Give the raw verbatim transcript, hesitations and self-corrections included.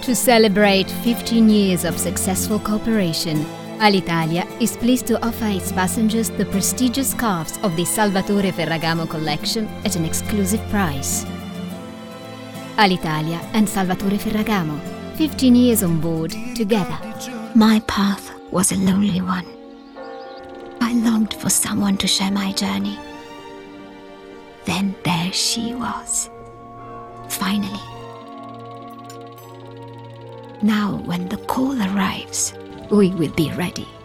To celebrate fifteen years of successful cooperation, Alitalia is pleased to offer its passengers the prestigious scarves of the Salvatore Ferragamo collection at an exclusive price. Alitalia and Salvatore Ferragamo, fifteen years on board together. My path was a lonely one. I longed for someone to share my journey. Then there she was. Finally. Now when the call arrives, we will be ready.